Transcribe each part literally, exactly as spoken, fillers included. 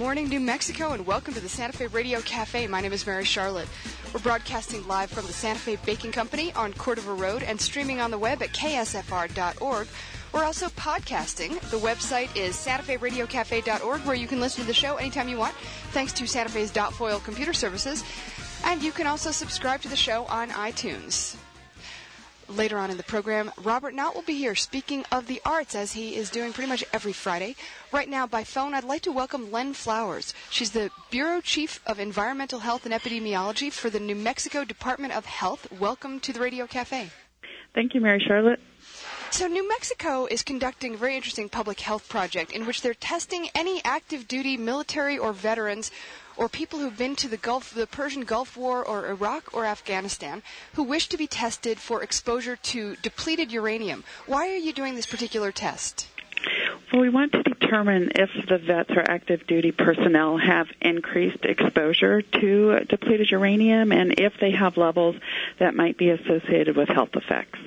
morning, New Mexico, and welcome to the Santa Fe Radio Cafe. My name is Mary Charlotte. We're broadcasting live from the Santa Fe Baking Company on Cordova Road and streaming on the web at K S F R dot org. We're also podcasting. The website is Santa Fe Radio Cafe dot org, where you can listen to the show anytime you want, thanks to Santa Fe's Dot Foil computer services. And you can also subscribe to the show on iTunes. Later on in the program, Robert Knott will be here speaking of the arts, as he is doing pretty much every Friday. Right now, by phone, I'd like to welcome Len Flowers. She's the Bureau Chief of Environmental Health and Epidemiology for the New Mexico Department of Health. Welcome to the Radio Cafe. Thank you, Mary Charlotte. So New Mexico is conducting a very interesting public health project in which they're testing any active duty military or veterans or people who've been to the Gulf, the Persian Gulf War or Iraq or Afghanistan who wish to be tested for exposure to depleted uranium. Why are you doing this particular test? Well, we want to determine if the vets or active duty personnel have increased exposure to depleted uranium and if they have levels that might be associated with health effects.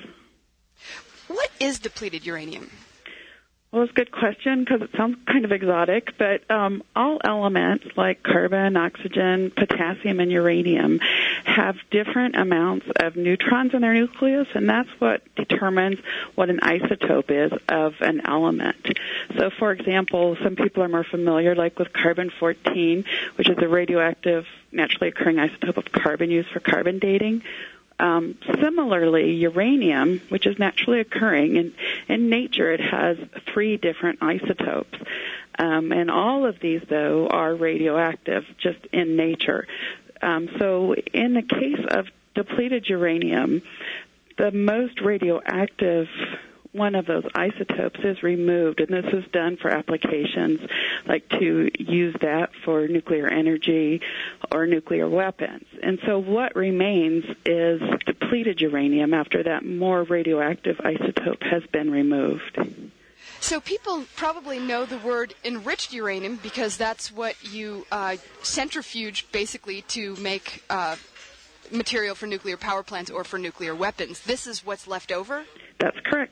What is depleted uranium? Well, it's a good question because it sounds kind of exotic, but um, all elements like carbon, oxygen, potassium, and uranium have different amounts of neutrons in their nucleus, and that's what determines what an isotope is of an element. So, for example, some people are more familiar, like with carbon fourteen, which is a radioactive, naturally occurring isotope of carbon used for carbon dating. Um, similarly, uranium, which is naturally occurring in, in nature, it has three different isotopes. Um, and all of these, though, are radioactive just in nature. Um, so in the case of depleted uranium, the most radioactive one of those isotopes is removed, and this is done for applications like to use that for nuclear energy or nuclear weapons. And so what remains is depleted uranium after that more radioactive isotope has been removed. So people probably know the word enriched uranium because that's what you uh, centrifuge basically to make uh, material for nuclear power plants or for nuclear weapons. This is what's left over? That's correct.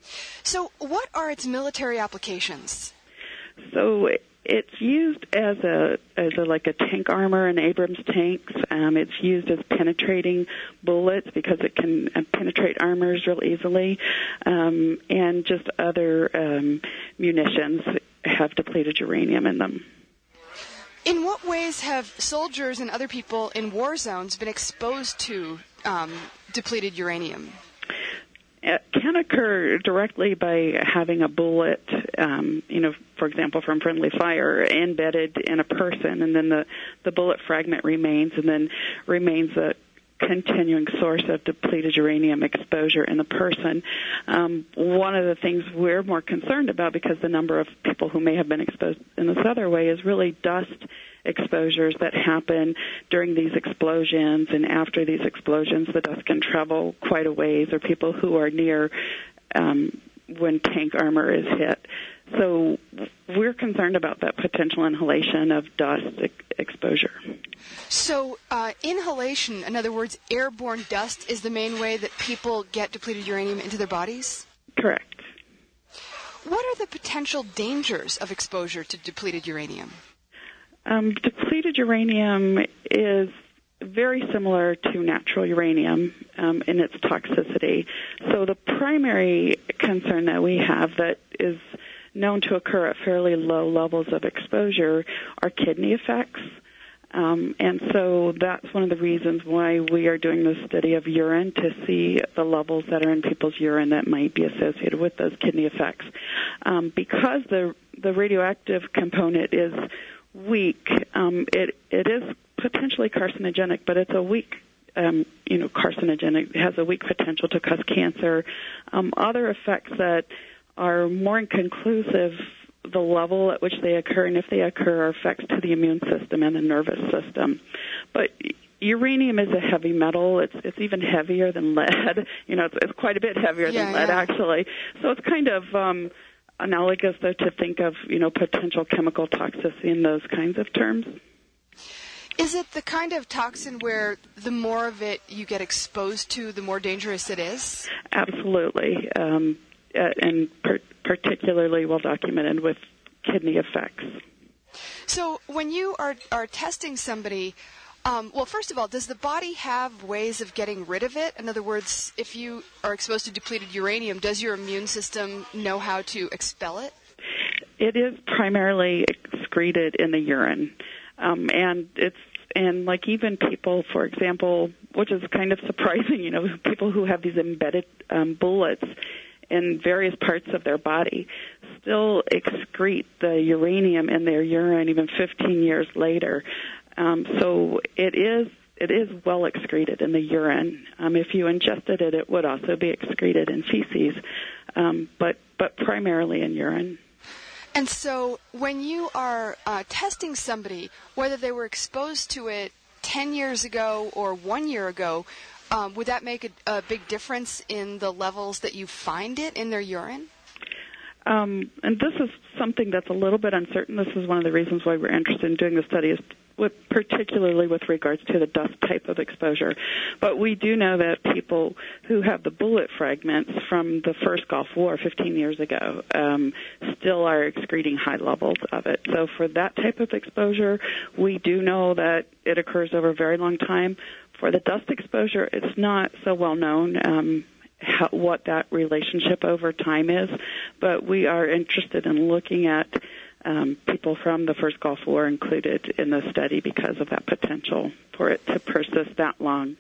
So what are its military applications? So it's used as a as a like a tank armor in Abrams tanks. Um, it's used as penetrating bullets because it can uh, penetrate armors real easily, um, and just other um, munitions have depleted uranium in them. In what ways have soldiers and other people in war zones been exposed to um, depleted uranium? It can occur directly by having a bullet, um, you know, for example, from friendly fire embedded in a person, and then the, the bullet fragment remains and then remains a continuing source of depleted uranium exposure in the person. Um, one of the things we're more concerned about, because the number of people who may have been exposed in this other way, is really dust exposures that happen during these explosions, and after these explosions the dust can travel quite a ways, or people who are near um, when tank armor is hit. So we're concerned about that potential inhalation of dust e- exposure. So uh, inhalation, in other words, airborne dust, is the main way that people get depleted uranium into their bodies? Correct. What are the potential dangers of exposure to depleted uranium? Um, depleted uranium is very similar to natural uranium um, in its toxicity. So the primary concern that we have that is known to occur at fairly low levels of exposure are kidney effects. Um, and so that's one of the reasons why we are doing this study of urine, to see the levels that are in people's urine that might be associated with those kidney effects. Um, because the the radioactive component is weak, um, it it is potentially carcinogenic, but it's a weak, um, you know, carcinogenic. It has a weak potential to cause cancer. Um, other effects that are more inconclusive, the level at which they occur, and if they occur, are effects to the immune system and the nervous system. But uranium is a heavy metal. It's it's even heavier than lead. You know, it's, it's quite a bit heavier yeah, than lead, yeah. actually. So it's kind of um, analogous, though, to think of, you know, potential chemical toxicity in those kinds of terms. Is it the kind of toxin where the more of it you get exposed to, the more dangerous it is? Absolutely, um, uh, and per- particularly well documented with kidney effects. So when you are, are testing somebody, um, well, first of all, does the body have ways of getting rid of it? In other words, if you are exposed to depleted uranium, does your immune system know how to expel it? It is primarily excreted in the urine, um, and it's and like even people, for example, which is kind of surprising, you know, people who have these embedded um, bullets in various parts of their body still excrete the uranium in their urine even fifteen years later. Um, so it is it is well excreted in the urine. Um, if you ingested it, it would also be excreted in feces, um, but but primarily in urine. And so when you are uh, testing somebody, whether they were exposed to it ten years ago or one year ago, um, would that make a, a big difference in the levels that you find it in their urine? Um, and this is something that's a little bit uncertain. This is one of the reasons why we're interested in doing the study, is with, particularly with regards to the dust type of exposure. But we do know that people who have the bullet fragments from the first Gulf War fifteen years ago um, still are excreting high levels of it. So for that type of exposure, we do know that it occurs over a very long time. For the dust exposure, it's not so well known um, how, what that relationship over time is, but we are interested in looking at Um, people from the first Gulf War included in the study because of that potential for it to persist that long.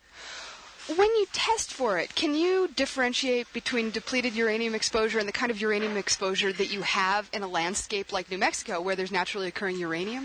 When you test for it, can you differentiate between depleted uranium exposure and the kind of uranium exposure that you have in a landscape like New Mexico where there's naturally occurring uranium?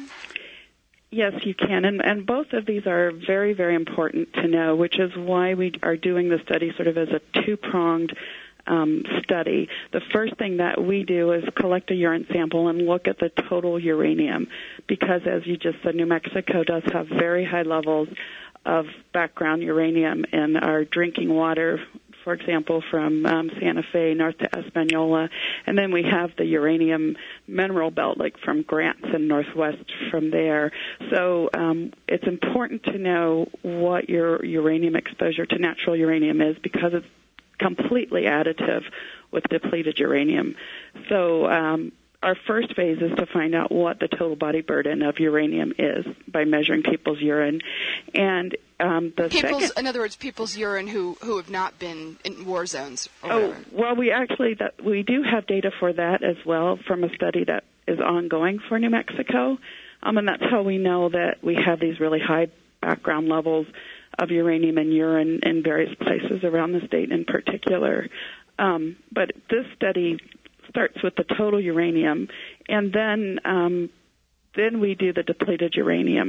Yes, you can, and, and both of these are very, very important to know, which is why we are doing the study sort of as a two-pronged Um, study. The first thing that we do is collect a urine sample and look at the total uranium, because as you just said, New Mexico does have very high levels of background uranium in our drinking water, for example, from um, Santa Fe north to Espanola, and then we have the uranium mineral belt, like from Grants and northwest from there. So um, it's important to know what your uranium exposure to natural uranium is, because it's completely additive with depleted uranium. So um, our first phase is to find out what the total body burden of uranium is by measuring people's urine. And um, the people's, second, in other words, people's urine who, who have not been in war zones. Or oh, well, we actually that we do have data for that as well from a study that is ongoing for New Mexico, um, and that's how we know that we have these really high background levels of uranium in urine in various places around the state in particular. Um, but this study starts with the total uranium, and then um, then we do the depleted uranium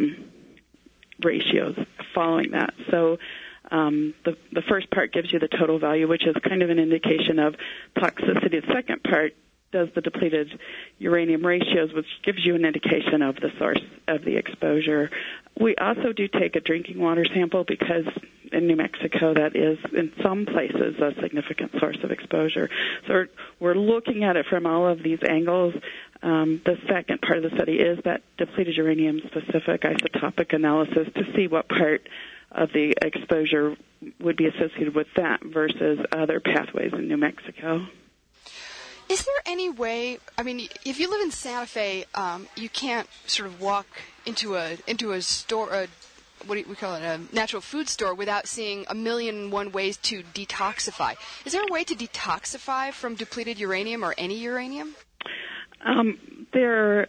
ratios following that. So um, the, the first part gives you the total value, which is kind of an indication of toxicity. The second part does the depleted uranium ratios, which gives you an indication of the source of the exposure. We also do take a drinking water sample because in New Mexico that is, in some places, a significant source of exposure. So we're, we're looking at it from all of these angles. Um, the second part of the study is that depleted uranium-specific isotopic analysis to see what part of the exposure would be associated with that versus other pathways in New Mexico. Is there any way, I mean, if you live in Santa Fe, um, you can't sort of walk into a into a store, a, what do we call it, a natural food store without seeing a million and one ways to detoxify. Is there a way to detoxify from depleted uranium or any uranium? Um, there,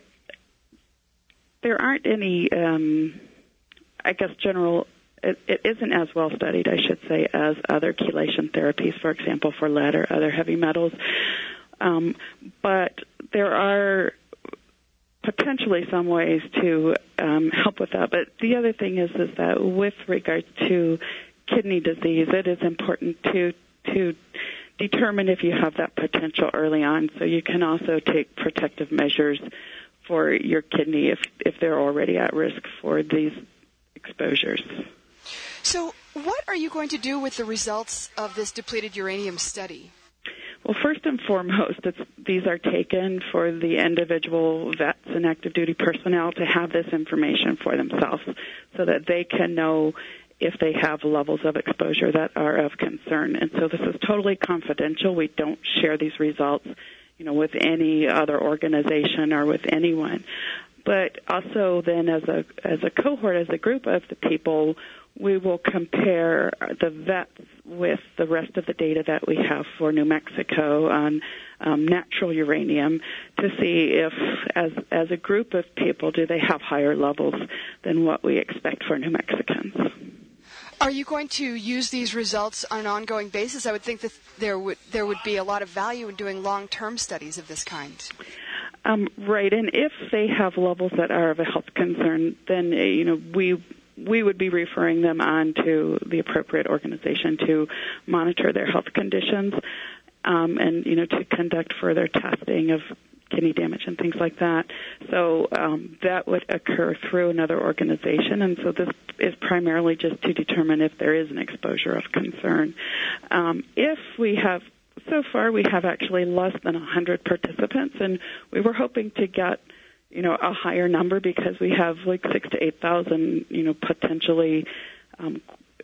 there aren't any, um, I guess, general... It, it isn't as well studied, I should say, as other chelation therapies, for example, for lead or other heavy metals. Um, but there are potentially some ways to um, help with that. But the other thing is, is that with regard to kidney disease, it is important to to determine if you have that potential early on. So you can also take protective measures for your kidney if if they're already at risk for these exposures. So what are you going to do with the results of this depleted uranium study? Well, first and foremost, it's, these are taken for the individual vets and active duty personnel to have this information for themselves so that they can know if they have levels of exposure that are of concern. And so this is totally confidential. We don't share these results, you know, with any other organization or with anyone. but also then as a as a cohort, as a group of the people, we will compare the vets with the rest of the data that we have for New Mexico on um, natural uranium to see if, as as a group of people, do they have higher levels than what we expect for New Mexicans. Are you going to use these results on an ongoing basis? I would think that there would there would be a lot of value in doing long-term studies of this kind. Um, right, and if they have levels that are of a health concern, then uh, you know we we would be referring them on to the appropriate organization to monitor their health conditions, um, and you know to conduct further testing of kidney damage and things like that. So um, that would occur through another organization, and so this is primarily just to determine if there is an exposure of concern. Um, if we have, so far we have actually less than one hundred participants, and we were hoping to get, you know, a higher number because we have like six to eight thousand, you know, potentially um,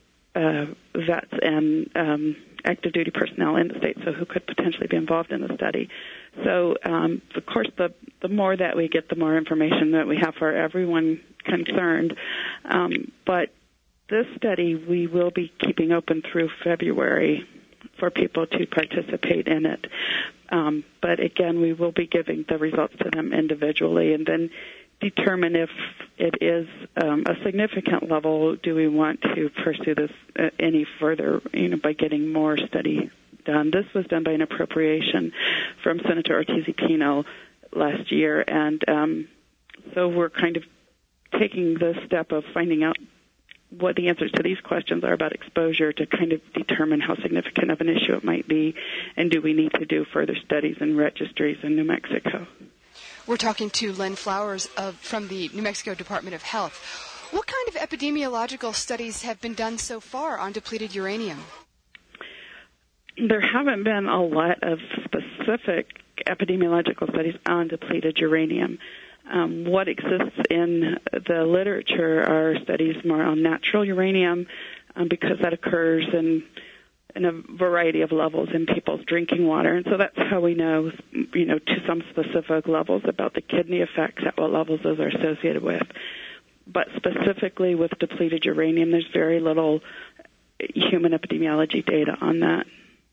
uh, vets and um, active duty personnel in the state, so who could potentially be involved in the study. So, um, of course, the the more that we get, the more information that we have for everyone concerned. Um, but this study we will be keeping open through February for people to participate in it. Um, but again, we will be giving the results to them individually and then determine if it is um, a significant level. Do we want to pursue this uh, any further, you know, by getting more study done? This was done by an appropriation from Senator Ortiz-Pino last year, and um, so we're kind of taking the step of finding out what the answers to these questions are about exposure to kind of determine how significant of an issue it might be, and do we need to do further studies and registries in New Mexico. We're talking to Len Flowers of, from the New Mexico Department of Health. What kind of epidemiological studies have been done so far on depleted uranium? There haven't been a lot of specific epidemiological studies on depleted uranium. Um, what exists in the literature are studies more on natural uranium um, because that occurs in in a variety of levels in people's drinking water. And so that's how we know, you know, to some specific levels about the kidney effects, at what levels those are associated with. But specifically with depleted uranium, there's very little human epidemiology data on that.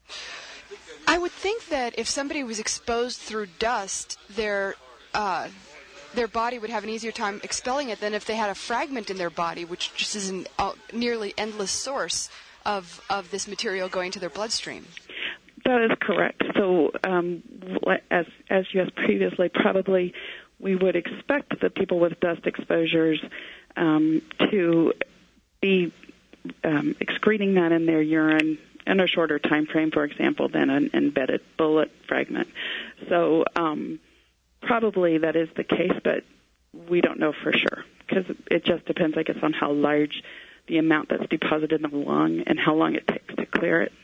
I would think that if somebody was exposed through dust, their uh, their body would have an easier time expelling it than if they had a fragment in their body, which just is a uh, nearly endless source of of this material going to their bloodstream. That is correct. So, um, as as you asked previously, probably we would expect that people with dust exposures um, to be um, excreting that in their urine in a shorter time frame, for example, than an embedded bullet fragment. So um, probably that is the case, but we don't know for sure because it just depends, I guess, on how large the amount that's deposited in the lung and how long it takes to clear it.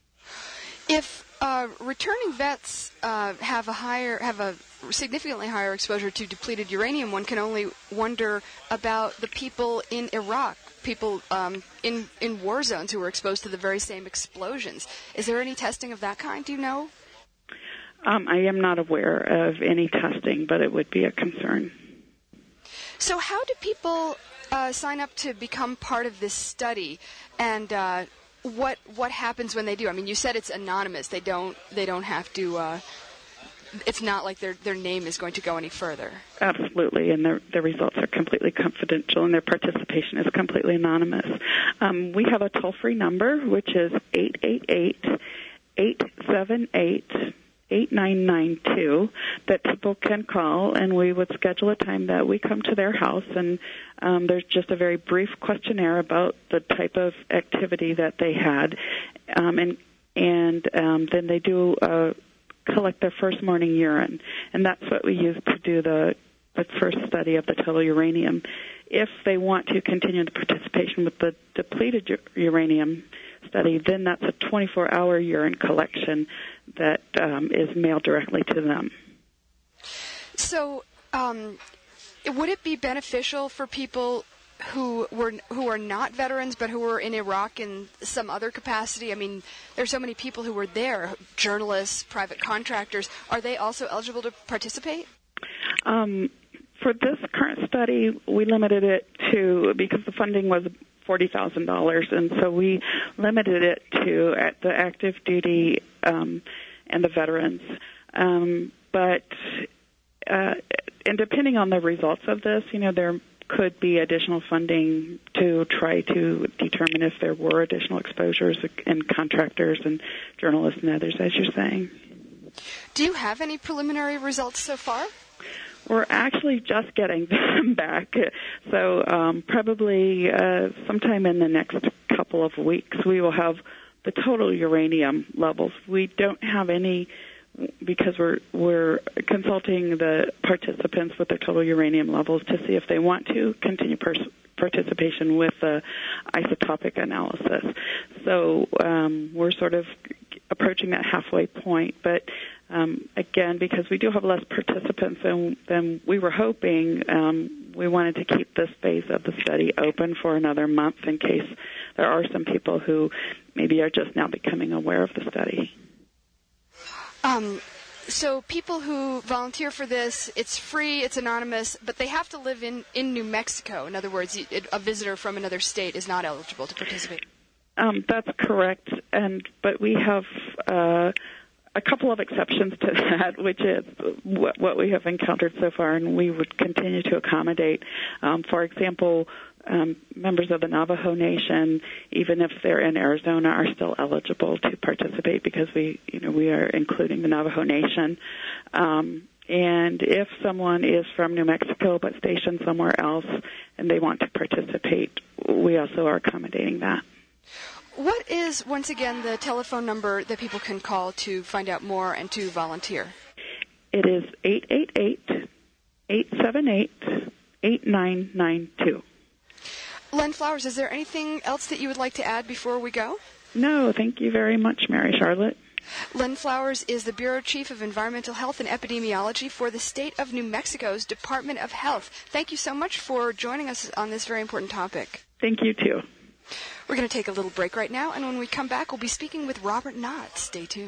If uh, returning vets uh, have a higher, have a significantly higher exposure to depleted uranium, one can only wonder about the people in Iraq, people um, in in war zones who were exposed to the very same explosions. Is there any testing of that kind? Do you know? Um, I am not aware of any testing, but it would be a concern. So, how do people uh, sign up to become part of this study, and uh, what what happens when they do? I mean, you said it's anonymous. They don't they don't have to. Uh, it's not like their their name is going to go any further. Absolutely, and their their results are completely confidential, and their participation is completely anonymous. Um, we have a toll-free number, which is eight eight eight, eight seven eight, eight nine nine two that people can call, and we would schedule a time that we come to their house, and um, there's just a very brief questionnaire about the type of activity that they had, um, and and um, then they do uh, collect their first morning urine, and that's what we use to do the the first study of the total uranium. If they want to continue the participation with the depleted u- uranium study, then that's a twenty-four hour urine collection that um, is mailed directly to them. So, um, would it be beneficial for people who were who are not veterans but who were in Iraq in some other capacity? I mean, there's so many people who were there, journalists, private contractors. Are they also eligible to participate? Um, for this current study, we limited it to, because the funding was forty thousand dollars, and so we limited it to at the active duty um, and the veterans. Um, but uh, and depending on the results of this, you know, there could be additional funding to try to determine if there were additional exposures in contractors and journalists and others, as you're saying. Do you have any preliminary results so far? We're actually just getting them back, so um, probably uh, sometime in the next couple of weeks we will have the total uranium levels. We don't have any, because we're we're consulting the participants with their total uranium levels to see if they want to continue pers- participation with the isotopic analysis. So um, we're sort of approaching that halfway point, but um, again, because we do have less participants than, than we were hoping, um, we wanted to keep this phase of the study open for another month in case there are some people who maybe are just now becoming aware of the study. Um, so people who volunteer for this, it's free, it's anonymous, but they have to live in, in New Mexico. In other words, a visitor from another state is not eligible to participate. Um, that's correct, and but we have uh, a couple of exceptions to that, which is what, what we have encountered so far, and we would continue to accommodate. Um, for example, um, members of the Navajo Nation, even if they're in Arizona, are still eligible to participate because we, you know, we are including the Navajo Nation. Um, and if someone is from New Mexico but stationed somewhere else and they want to participate, we also are accommodating that. What is, once again, the telephone number that people can call to find out more and to volunteer? It is eight eight eight, eight seven eight, eight nine nine two. Len Flowers, is there anything else that you would like to add before we go? No, thank you very much, Mary Charlotte. Len Flowers is the Bureau Chief of Environmental Health and Epidemiology for the State of New Mexico's Department of Health. Thank you so much for joining us on this very important topic. Thank you, too. We're going to take a little break right now, and when we come back, we'll be speaking with Robert Knott. Stay tuned.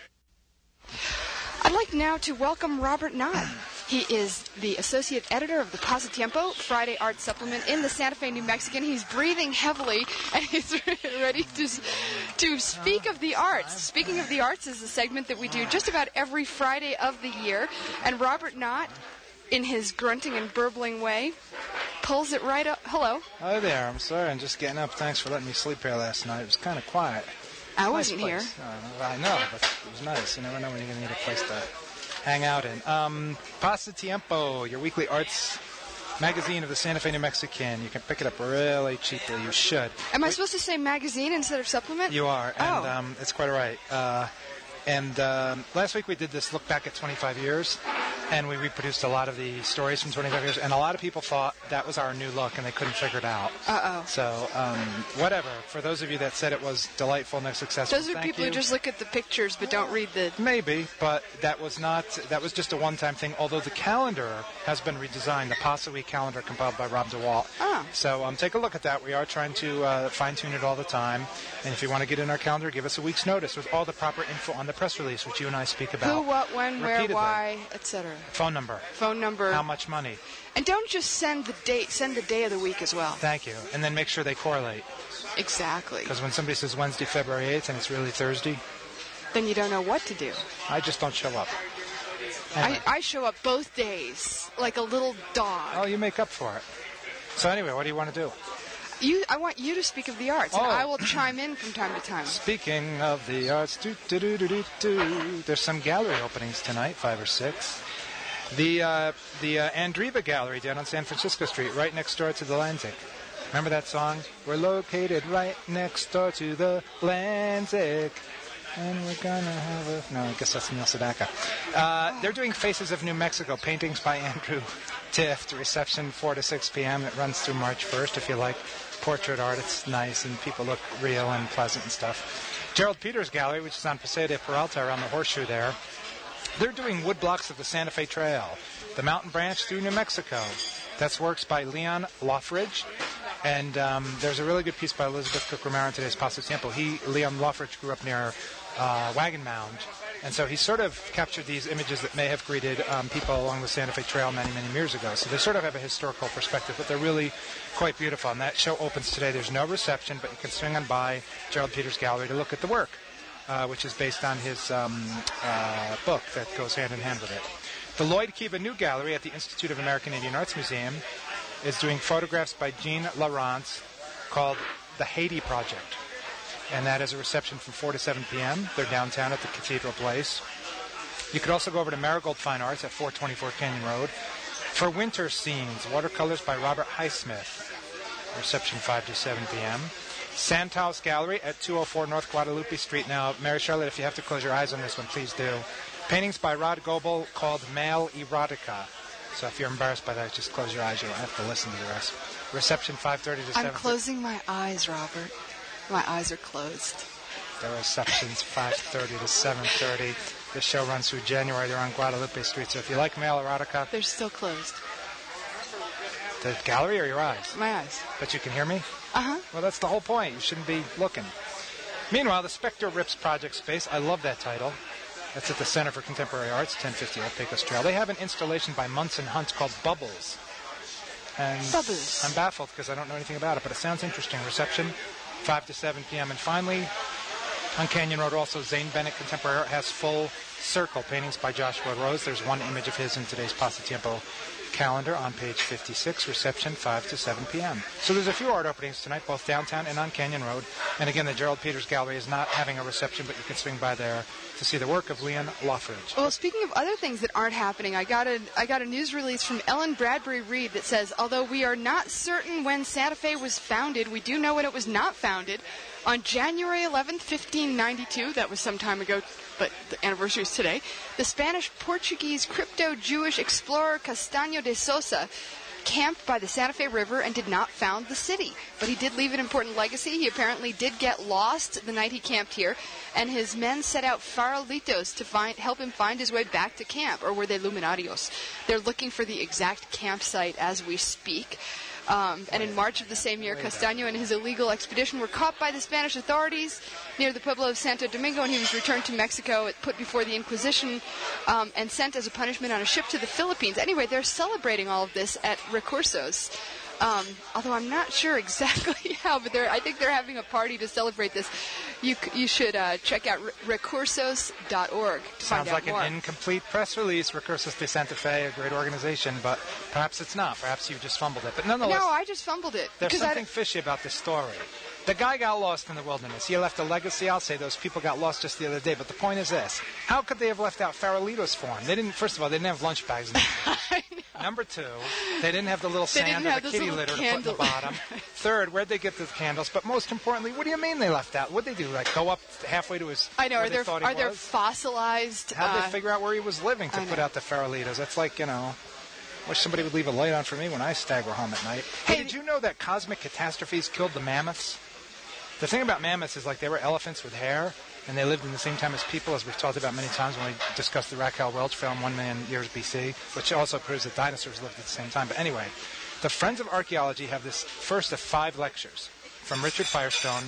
I'd like now to welcome Robert Knott. He is the associate editor of the Pasatiempo Friday Art Supplement in the Santa Fe New Mexican. He's breathing heavily, and he's ready to, to speak of the arts. Speaking of the arts is a segment that we do just about every Friday of the year, and Robert Knott, in his grunting and burbling way, pulls it right up. Hello. Hi there. I'm sorry. I'm just getting up. Thanks for letting me sleep here last night. It was kind of quiet. I wasn't nice here. Uh, I know, but it was nice. You never know when you're going to need a place to hang out in. Um, Pasatiempo, your weekly arts magazine of the Santa Fe New Mexican. You can pick it up really cheaply. You should. Am I Wait, supposed to say magazine instead of supplement? You are, and oh. um, it's quite all right. Uh, and um, last week we did this look back at twenty-five years. And we reproduced a lot of the stories from twenty-five years, and a lot of people thought that was our new look, and they couldn't figure it out. Uh-oh. So, um, whatever. For those of you that said it was delightful and successful, those are thank people you. who just look at the pictures but don't read the... Maybe, but that was not, that was just a one-time thing, although the calendar has been redesigned, the Pasa Week calendar compiled by Rob DeWalt. Oh. So um, take a look at that. We are trying to uh, fine-tune it all the time, and if you want to get in our calendar, give us a week's notice with all the proper info on the press release, which you and I speak about. Who, what, when, where, repeatedly. why, et cetera. Phone number. Phone number. How much money. And don't just send the date, send the day of the week as well. Thank you. And then make sure they correlate. Exactly. Because when somebody says Wednesday, February eighth, and it's really Thursday, then you don't know what to do. I just don't show up. Anyway. I, I show up both days, like a little dog. Oh, you make up for it. So anyway, what do you want to do? You, I want you to speak of the arts, oh. and I will chime in from time to time. Speaking of the arts, do, do, do, do, do, do. There's some gallery openings tonight, five or six. The uh, the uh, Andreva Gallery down on San Francisco Street, right next door to the Lanzik. Remember that song? We're located right next door to the Lanzik. And we're gonna have a... No, I guess that's Neil Sedaka. Uh, they're doing Faces of New Mexico, paintings by Andrew Tift. Reception four to six p.m. It runs through March first. If you like portrait art, it's nice and people look real and pleasant and stuff. Gerald Peters Gallery, which is on Paseo de Peralta around the horseshoe there. They're doing wood blocks of the Santa Fe Trail, the mountain branch through New Mexico. That's works by Leon Loffridge. And um, there's a really good piece by Elizabeth Cook Romero in today's Pasatiempo. He, Leon Loffridge, grew up near uh, Wagon Mound And so he sort of captured these images that may have greeted um, people along the Santa Fe Trail many, many years ago. So they sort of have a historical perspective, but they're really quite beautiful. And that show opens today. There's no reception, but you can swing on by Gerald Peters Gallery to look at the work, uh, which is based on his um, uh, book that goes hand in hand with it. The Lloyd Kiva New Gallery at the Institute of American Indian Arts Museum is doing photographs by Jean Laurence called The Haiti Project. And that is a reception from four to seven p.m. They're downtown at the Cathedral Place. You could also go over to Marigold Fine Arts at four twenty-four Canyon Road for winter scenes, watercolors by Robert Highsmith. Reception five to seven p.m. Santos Gallery at two oh four North Guadalupe Street. Now, Mary Charlotte, if you have to close your eyes on this one, please do. Paintings by Rod Goebel called Male Erotica. So if you're embarrassed by that, just close your eyes. You don't have to listen to the rest. Reception five thirty to seven thirty. I'm closing my eyes, Robert. My eyes are closed. The reception's five thirty to seven thirty. The show runs through January. They're on Guadalupe Street. So if you like male erotica... They're still closed. The gallery or your eyes? My eyes. But you can hear me? Uh-huh. Well, that's the whole point. You shouldn't be looking. Meanwhile, the Spectre Rips Project Space. I love that title. That's at the Center for Contemporary Arts, ten fifty Old Pecos Trail. They have an installation by Munson Hunt called Bubbles. And Bubbles. I'm baffled because I don't know anything about it, but it sounds interesting. Reception five to seven p.m. And finally, on Canyon Road also, Zane Bennett Contemporary Art has Full Circle paintings by Joshua Rose. There's one image of his in today's Pasatiempo calendar on page fifty-six. Reception five to seven p.m. So there's a few art openings tonight, both downtown and on Canyon Road. And again, the Gerald Peters Gallery is not having a reception, but you can swing by there to see the work of Leon Loffridge. Well, speaking of other things that aren't happening, I got a I got a news release from Ellen Bradbury Reed that says, although we are not certain when Santa Fe was founded, we do know when it was not founded. On January eleventh, fifteen ninety-two, that was some time ago, but the anniversary is today, the Spanish-Portuguese crypto-Jewish explorer Castaño de Sosa camped by the Santa Fe River and did not found the city. But he did leave an important legacy. He apparently did get lost the night he camped here, and his men set out farolitos to find, help him find his way back to camp, or were they luminarios? They're looking for the exact campsite as we speak. Um, and in March of the same year, Castaño and his illegal expedition were caught by the Spanish authorities near the Pueblo of Santo Domingo, and he was returned to Mexico, put before the Inquisition, um, and sent as a punishment on a ship to the Philippines. Anyway, they're celebrating all of this at Recursos. Um, although I'm not sure exactly how, but they're, I think they're having a party to celebrate this. You you should uh, check out recursos dot org to Sounds find out like more. an incomplete press release. Recursos de Santa Fe, a great organization, but perhaps it's not. Perhaps you just fumbled it. But nonetheless, No, I just fumbled it. there's because I something d- fishy about this story. The guy got lost in the wilderness. He left a legacy. I'll say those people got lost just the other day. But the point is this. How could they have left out farolitos for him? They didn't, first of all, they didn't have lunch bags. I know. Number two, they didn't have the little They sand didn't or have the those kitty little litter to put in the candle- bottom. Third, where'd they get the candles? But most importantly, what do you mean they left out? What'd they do? Like go up halfway to his I know. where Are they there thought he are there was? fossilized? How'd uh, they figure out where he was living to I put know. out the farolitos? That's like, you know, wish somebody would leave a light on for me when I stagger home at night. Hey, Hey, did you know that cosmic catastrophes killed the mammoths? The thing about mammoths is like they were elephants with hair, and they lived in the same time as people, as we've talked about many times when we discussed the Raquel Welch film, one million years B C, which also proves that dinosaurs lived at the same time. But anyway, the Friends of Archaeology have this first of five lectures from Richard Firestone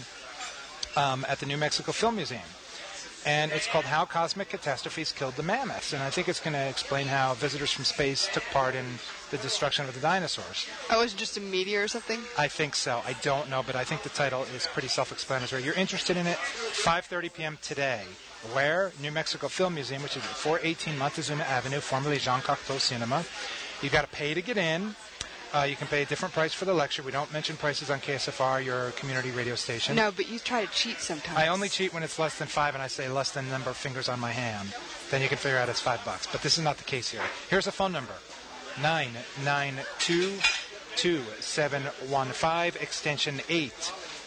um, at the New Mexico Film Museum. And it's called How Cosmic Catastrophes Killed the Mammoths. And I think it's going to explain how visitors from space took part in the destruction of the dinosaurs. Oh, was it just a meteor or something? I think so. I don't know, but I think the title is pretty self-explanatory. You're interested in it? five thirty p.m. today. Where? New Mexico Film Museum, which is at four eighteen Montezuma Avenue, formerly Jean Cocteau Cinema. You got to pay to get in. Uh, you can pay a different price for the lecture. We don't mention prices on K S F R, your community radio station. No, but you try to cheat sometimes. I only cheat when it's less than five, and I say less than the number of fingers on my hand. Then you can figure out it's five bucks. But this is not the case here. Here's a phone number: nine nine two two seven one five, extension eight.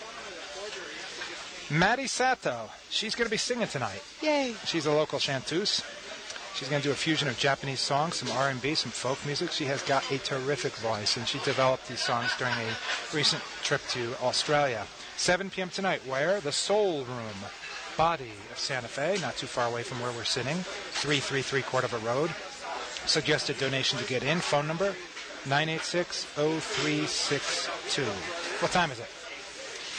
Maddie Sato, she's going to be singing tonight. Yay. She's a local chanteuse. She's going to do a fusion of Japanese songs, some R and B, some folk music. She has got a terrific voice, and she developed these songs during a recent trip to Australia. seven p.m. tonight. Where? The Soul Room, Body of Santa Fe, not too far away from where we're sitting, three thirty-three Cordova Road. Suggested donation to get in. Phone number, nine eight six, oh three six two. What time is it?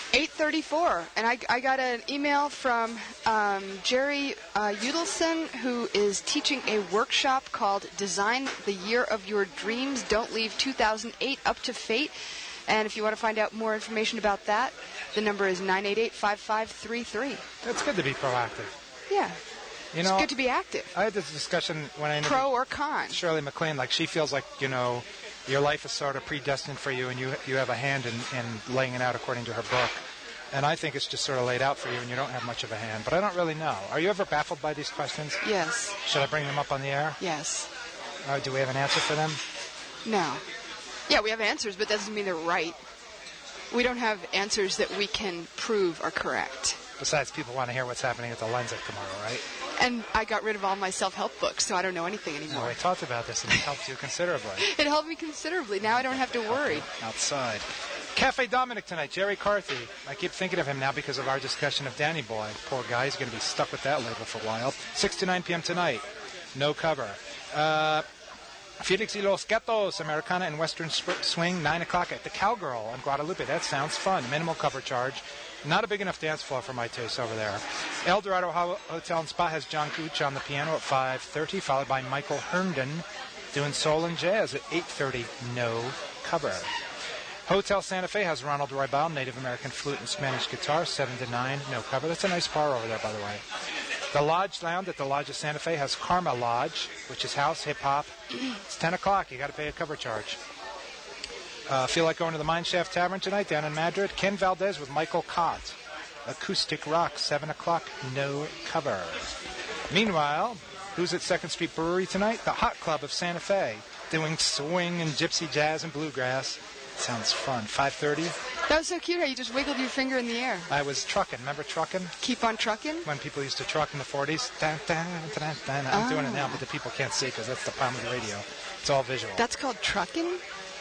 eight thirty-four, and I, I got an email from um, Jerry uh, Udelson, who is teaching a workshop called Design the Year of Your Dreams, Don't Leave two thousand eight Up to Fate. And if you want to find out more information about that, the number is nine eight eight, five five three three. It's good to be proactive. Yeah. You It's know, good to be active. I had this discussion when I interviewed Pro or con. Shirley MacLaine. Like, she feels like, you know, your life is sort of predestined for you, and you you have a hand in, in laying it out according to her book. And I think it's just sort of laid out for you, and you don't have much of a hand. But I don't really know. Are you ever baffled by these questions? Yes. Should I bring them up on the air? Yes. Uh, do we have an answer for them? No. Yeah, we have answers, but that doesn't mean they're right. We don't have answers that we can prove are correct. Besides, people want to hear what's happening at the Lensic tomorrow, right? And I got rid of all my self-help books, so I don't know anything anymore. No, we talked about this, and it helped you considerably. It helped me considerably. Now I don't have to worry. Outside. Cafe Dominic tonight, Jerry Carthy. I keep thinking of him now because of our discussion of Danny Boy. Poor guy, he's going to be stuck with that label for a while. six to nine p.m. tonight. No cover. Uh, Felix y los Gatos, Americana and Western sw- Swing, nine o'clock at the Cowgirl on Guadalupe. That sounds fun. Minimal cover charge. Not a big enough dance floor for my taste over there. El Dorado Ho- Hotel and Spa has John Gooch on the piano at five thirty, followed by Michael Herndon doing soul and jazz at eight thirty. No cover. Hotel Santa Fe has Ronald Roybal, Native American flute and Spanish guitar, seven to nine. No cover. That's a nice bar over there, by the way. The Lodge Lounge at the Lodge of Santa Fe has Karma Lodge, which is house, hip-hop. It's ten o'clock. You got to pay a cover charge. Uh, feel like going to the Mineshaft Tavern tonight down in Madrid? Ken Valdez with Michael Cott. Acoustic Rock, seven o'clock. No cover. Meanwhile, who's at Second Street Brewery tonight? The Hot Club of Santa Fe, doing swing and gypsy jazz and bluegrass. Sounds fun. five thirty. That was so cute how you just wiggled your finger in the air. I was trucking. Remember trucking? Keep on trucking? When people used to truck in the forties. Dun, dun, dun, dun, dun. I'm Oh. doing it now, but the people can't see because that's the problem with the radio. It's all visual. That's called trucking?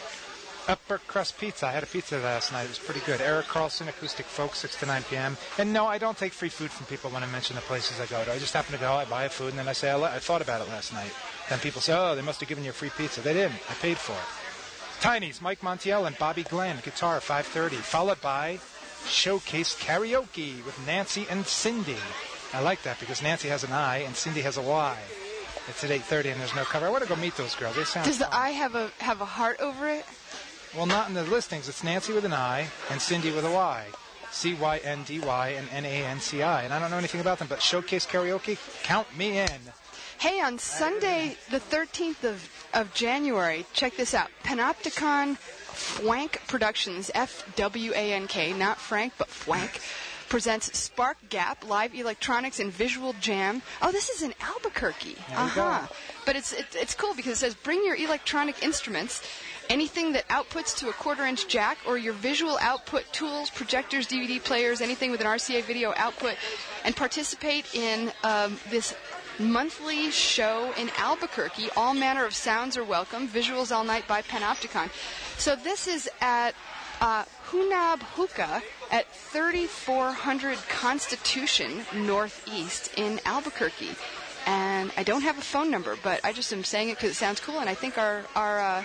Upper Crust Pizza. I had a pizza last night. It was pretty good. Eric Carlson, Acoustic Folk, six to nine p.m. And no, I don't take free food from people when I mention the places I go to. I just happen to go, I buy a food, and then I say, I, le- I thought about it last night. Then people say, oh, they must have given you a free pizza. They didn't. I paid for it. Tiny's, Mike Montiel and Bobby Glenn, guitar, five thirty, followed by Showcase Karaoke with Nancy and Cindy. I like that because Nancy has an I and Cindy has a Y. It's at eight thirty and there's no cover. I want to go meet those girls. They sound Does the fun. I have a have a heart over it? Well, not in the listings. It's Nancy with an I and Cindy with a Y. C Y N D Y and N A N C I. And I don't know anything about them, but Showcase Karaoke, count me in. Hey, on Sunday, the thirteenth of, of January, check this out. Panopticon Fwank Productions, F W A N K, not Frank, but Fwank, presents Spark Gap, live electronics and visual jam. Oh, this is in Albuquerque. There you Uh-huh. go. But it's, it, it's cool because it says bring your electronic instruments, anything that outputs to a quarter-inch jack, or your visual output tools, projectors, D V D players, anything with an R C A video output, and participate in um, this monthly show in Albuquerque. All manner of sounds are welcome. Visuals all night by Panopticon. So this is at uh, Hunab Hookah at thirty-four hundred Constitution Northeast in Albuquerque. And I don't have a phone number, but I just am saying it because it sounds cool, and I think our, our uh,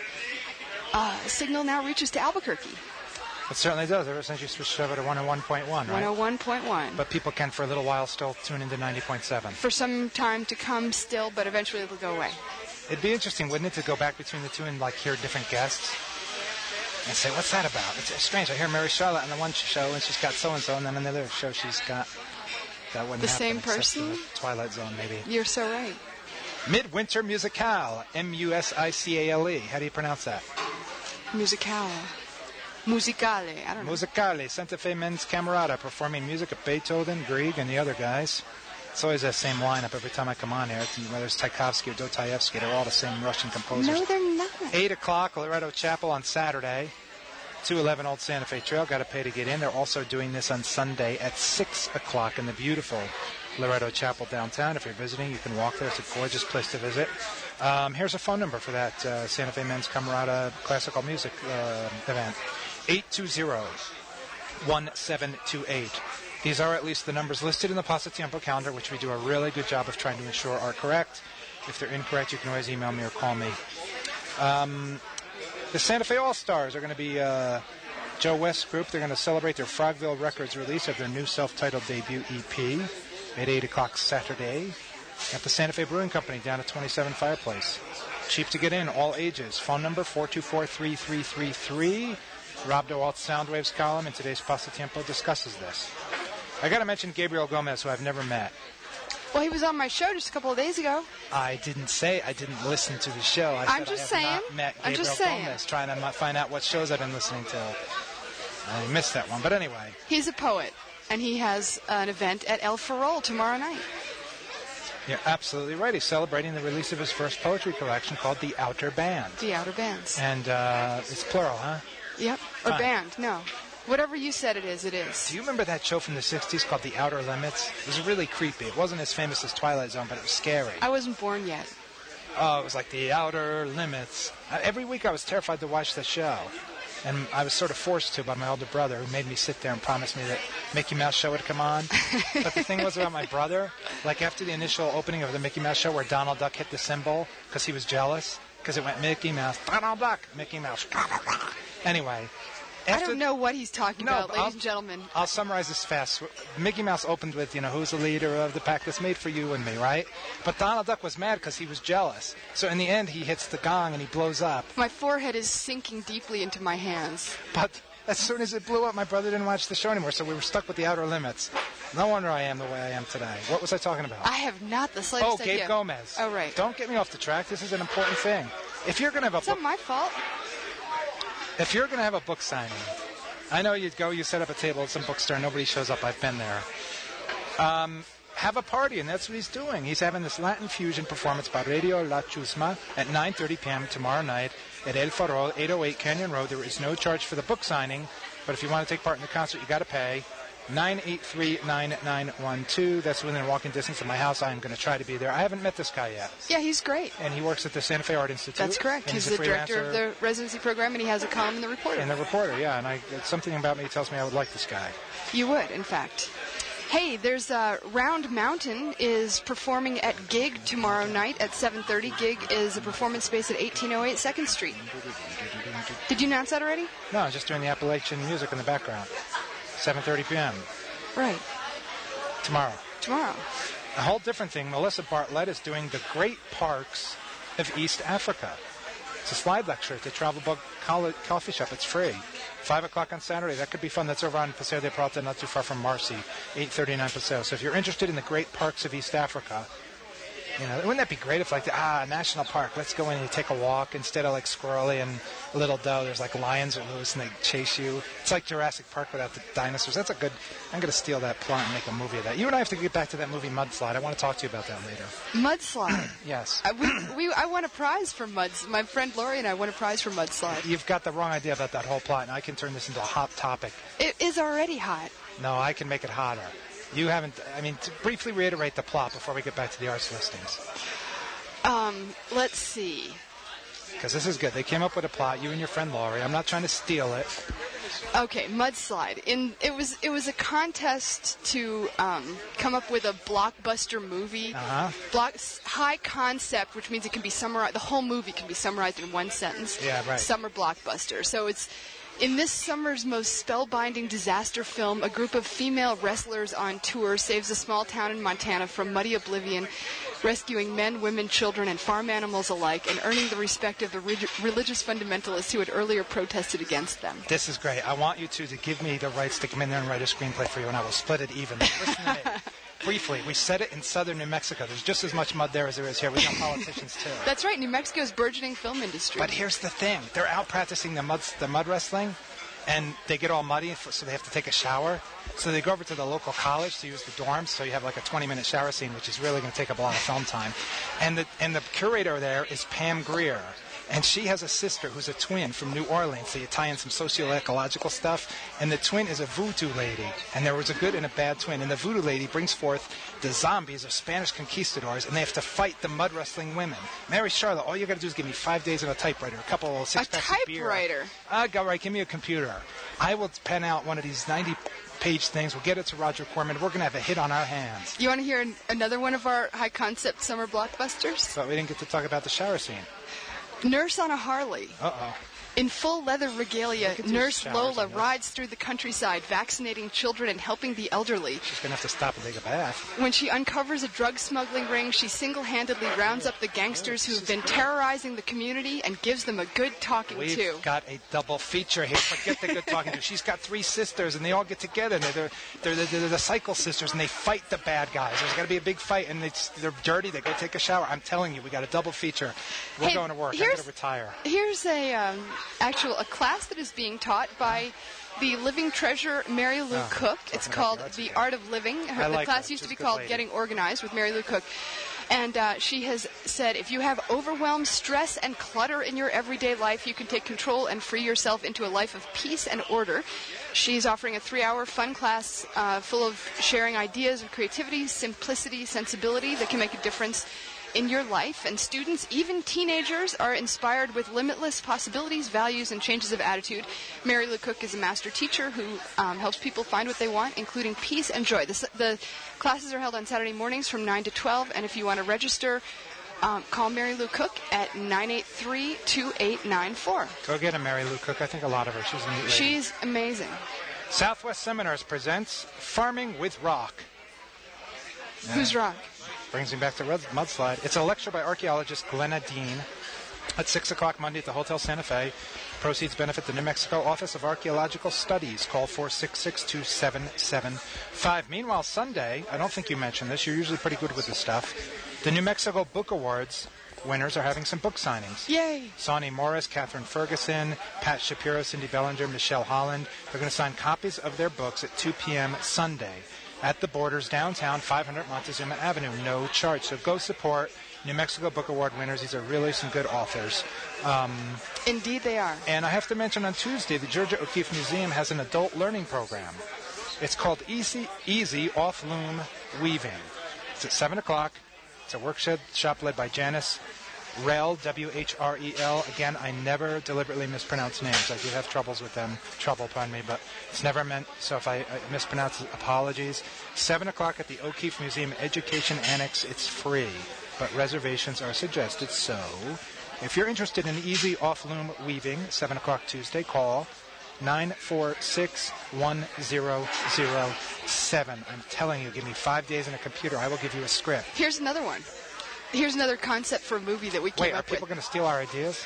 uh, signal now reaches to Albuquerque. It certainly does, ever since you switched over to one oh one point one, right? one oh one point one. But people can, for a little while, still tune into ninety point seven. For some time to come still, but eventually it'll go away. It'd be interesting, wouldn't it, to go back between the two and like hear different guests and say, what's that about? It's, it's strange. I hear Mary Charlotte on the one show, and she's got so-and-so, and then on the other show she's got... That wouldn't The happen same except person? in the Twilight Zone, maybe. You're so right. Midwinter Musicale, M U S I C A L E. How do you pronounce that? Musicale. Musicale. I don't know. Musicale, Santa Fe Men's Camerata, performing music of Beethoven, Grieg, and the other guys. It's always that same lineup every time I come on here. It's, whether it's Tchaikovsky or Dostoevsky, they're all the same Russian composers. No, they're not. eight o'clock, Loretto Chapel on Saturday. two eleven Old Santa Fe Trail. Got to pay to get in. They're also doing this on Sunday at six o'clock in the beautiful Loretto Chapel downtown. If you're visiting, you can walk there. It's a gorgeous place to visit. Um, here's a phone number for that uh, Santa Fe Men's Camerata Classical Music uh, event. eight two zero, one seven two eight. These are at least the numbers listed in the Pasatiempo calendar, which we do a really good job of trying to ensure are correct. If they're incorrect, you can always email me or call me. Um, the Santa Fe All-Stars are going to be uh, Joe West Group, they're going to celebrate their Frogville Records release of their new self-titled debut E P at eight o'clock Saturday at the Santa Fe Brewing Company down at twenty-seven Fireplace. Cheap to get in, all ages. Phone number four two four, three three three three. Rob DeWalt's Soundwaves column in today's Pasatiempo discusses this. I got to mention Gabriel Gomez, who I've never met. Well, he was on my show just a couple of days ago. I didn't say I didn't listen to the show. I I'm said just I saying. have not met Gabriel I'm just saying. Gomez, trying to m- find out what shows I've been listening to. I missed that one, but anyway. He's a poet, and he has an event at El Farol tomorrow night. You're absolutely right. He's celebrating the release of his first poetry collection called The Outer Band. The Outer Bands. And uh, it's plural, huh? Yep. Or Fine. band, no. Whatever you said it is, it is. Do you remember that show from the sixties called The Outer Limits? It was really creepy. It wasn't as famous as Twilight Zone, but it was scary. I wasn't born yet. Oh, it was like The Outer Limits. Uh, every week I was terrified to watch the show. And I was sort of forced to by my older brother, who made me sit there and promise me that Mickey Mouse show would come on. But the thing was about my brother, like after the initial opening of the Mickey Mouse show where Donald Duck hit the cymbal because he was jealous, because it went Mickey Mouse, Donald Duck, Mickey Mouse. Anyway. I don't know what he's talking no, about, ladies I'll, and gentlemen. I'll summarize this fast. Mickey Mouse opened with, you know, who's the leader of the pack that's made for you and me, right? But Donald Duck was mad because he was jealous. So in the end, he hits the gong and he blows up. My forehead is sinking deeply into my hands. But as soon as it blew up, my brother didn't watch the show anymore, so we were stuck with The Outer Limits. No wonder I am the way I am today. What was I talking about? I have not the slightest oh, idea. Gabe Gomez. Oh, right. Don't get me off the track. This is an important thing. If you're going to have a It's book, not my fault. if you're going to have a book signing, I know you'd go, you set up a table at some bookstore, nobody shows up. I've been there. Um, have a party, and that's what he's doing. He's having this Latin fusion performance by Radio La Chusma at nine thirty p.m. tomorrow night at El Farol, eight oh eight Canyon Road. There is no charge for the book signing, but if you want to take part in the concert, you got to pay. nine eight three, nine nine one two. That's within walking distance of my house. I am going to try to be there. I haven't met this guy yet. Yeah, he's great. And he works at the Santa Fe Art Institute. That's correct. He's, he's a the director of freelancer. the residency program, and he has a column in The Reporter. And the Reporter, yeah. And I, something about me tells me I would like this guy. You would, in fact. Hey, there's uh, Round Mountain is performing at Gig tomorrow night at seven thirty. Gig is a performance space at eighteen oh eight second Street. Did you announce that already? No, just doing the Appalachian music in the background. seven thirty p.m. Right. Tomorrow. Tomorrow. A whole different thing. Melissa Bartlett is doing the Great Parks of East Africa. It's a slide lecture at the Travel Bug Coffee Shop. It's free. five o'clock on Saturday. That could be fun. That's over on Paseo de Prata, not too far from Marcy, eight thirty-nine Paseo. So if you're interested in the Great Parks of East Africa, you know, wouldn't that be great if, like, the, ah, national park, let's go in and take a walk instead of, like, Squirrely and Little Doe. There's, like, lions are loose and they chase you. It's like Jurassic Park without the dinosaurs. That's a good, I'm going to steal that plot and make a movie of that. You and I have to get back to that movie Mudslide. I want to talk to you about that later. Mudslide? Yes. I, we, we, I won a prize for Muds. My friend Lori and I won a prize for Mudslide. You've got the wrong idea about that whole plot, and I can turn this into a hot topic. It is already hot. No, I can make it hotter. You haven't, I mean, to briefly reiterate the plot before we get back to the arts listings. Um, let's see. Because this is good. They came up with a plot, you and your friend Laurie. I'm not trying to steal it. Okay, Mudslide. In it was it was a contest to um, come up with a blockbuster movie. Uh-huh. Block high concept, which means it can be summarized. The whole movie can be summarized in one sentence. Yeah, right. Summer blockbuster. So it's. In this summer's most spellbinding disaster film, a group of female wrestlers on tour saves a small town in Montana from muddy oblivion, rescuing men, women, children, and farm animals alike, and earning the respect of the re- religious fundamentalists who had earlier protested against them. This is great. I want you two to give me the rights to come in there and write a screenplay for you, and I will split it evenly. Listen to me. Briefly, we set it in southern New Mexico. There's just as much mud there as there is here. We got politicians, too. That's right. New Mexico's burgeoning film industry. But here's the thing. They're out practicing the mud, the mud wrestling, and they get all muddy, so they have to take a shower. So they go over to the local college to use the dorms, so you have like a twenty-minute shower scene, which is really going to take up a lot of film time. And the, and the curator there is Pam Grier. And she has a sister who's a twin from New Orleans, so you tie in some socio-ecological stuff. And the twin is a voodoo lady. And there was a good and a bad twin. And the voodoo lady brings forth the zombies of Spanish conquistadors, and they have to fight the mud wrestling women. Mary Charlotte, all you got to do is give me five days of a typewriter, a couple of six packs of beer. A typewriter? Uh, go right, give me a computer. I will pen out one of these ninety-page things. We'll get it to Roger Corman. We're going to have a hit on our hands. You want to hear an- another one of our high-concept summer blockbusters? But we didn't get to talk about the shower scene. Nurse on a Harley. Uh-oh. In full leather regalia, Look at these Nurse showers Lola in this. rides through the countryside, vaccinating children and helping the elderly. She's going to have to stop and take a bath. When she uncovers a drug smuggling ring, she single-handedly rounds up the gangsters who have been terrorizing the community and gives them a good talking We've to. got a double feature here. Forget the good talking to. She's got three sisters, and they all get together. And they're, they're, they're, they're the Cycle Sisters, and they fight the bad guys. There's got to be a big fight, and it's, they're dirty. They go take a shower. I'm telling you, we got a double feature. We're Hey, going to work. I'm here's- going to retire. Here's a um, actual a class that is being taught by the living treasure Mary Lou Oh, Cook. It's talking about called the arts The again. Art of Living. Her, I the like class her. used to She's be a good called lady. Getting Organized with Mary Lou Cook. And uh, she has said, if you have overwhelm, stress, and clutter in your everyday life, you can take control and free yourself into a life of peace and order. She's offering a three-hour fun class uh, full of sharing ideas of creativity, simplicity, sensibility that can make a difference in your life. And students, even teenagers, are inspired with limitless possibilities, values, and changes of attitude. Mary Lou Cook is a master teacher who um, helps people find what they want, including peace and joy. The, the classes are held on Saturday mornings from nine to twelve, and if you want to register, um, call Mary Lou Cook at nine eight three, two eight nine four. Go get her, Mary Lou Cook. I think a lot of her. She's a neat lady. She's amazing. Southwest Seminars presents Farming with Rock. Who's rock? Brings me back to Red- Mudslide. It's a lecture by archaeologist Glenna Dean at six o'clock Monday at the Hotel Santa Fe. Proceeds benefit the New Mexico Office of Archaeological Studies. Call four six six, two seven seven five. Meanwhile, Sunday, I don't think you mentioned this. You're usually pretty good with this stuff. The New Mexico Book Awards winners are having some book signings. Yay! Sonny Morris, Catherine Ferguson, Pat Shapiro, Cindy Bellinger, Michelle Holland. They're going to sign copies of their books at two p.m. Sunday at the Borders downtown, five hundred Montezuma Avenue. No charge. So go support New Mexico Book Award winners. These are really some good authors. Um, Indeed they are. and I have to mention on Tuesday, the Georgia O'Keeffe Museum has an adult learning program. It's called Easy, Easy Off-Loom Weaving. It's at seven o'clock. It's a workshop shop led by Janice Rel, W H R E L. Again, I never deliberately mispronounce names. I do have troubles with them. Trouble, pardon me, but it's never meant. So if I, I mispronounce it, apologies. seven o'clock at the O'Keeffe Museum Education Annex. It's free, but reservations are suggested. So if you're interested in easy off-loom weaving, seven o'clock Tuesday, call nine four six, one zero zero seven. I'm telling you, give me five days in a computer. I will give you a script. Here's another one. Here's another concept for a movie that we came Wait, are up people with. going to steal our ideas?